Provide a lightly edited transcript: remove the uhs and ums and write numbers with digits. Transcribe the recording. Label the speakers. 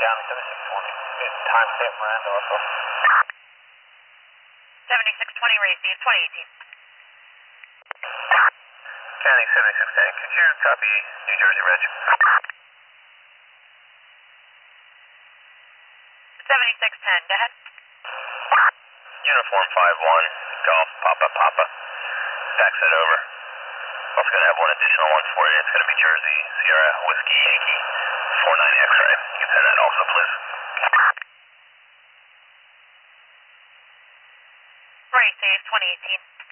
Speaker 1: County 7620. Time stamp Miranda also.
Speaker 2: 7620 Racing, 2018.
Speaker 3: County 7610, could you copy New Jersey Reg?
Speaker 2: 7610, go ahead.
Speaker 3: Uniform 5-1, Golf, Papa, Papa. Fax that over. Also going to have one additional one for you. It's going to be Jersey, Sierra, Whiskey, Yankee, 49 X-ray. You can send that also, please.
Speaker 2: Racing, 2018.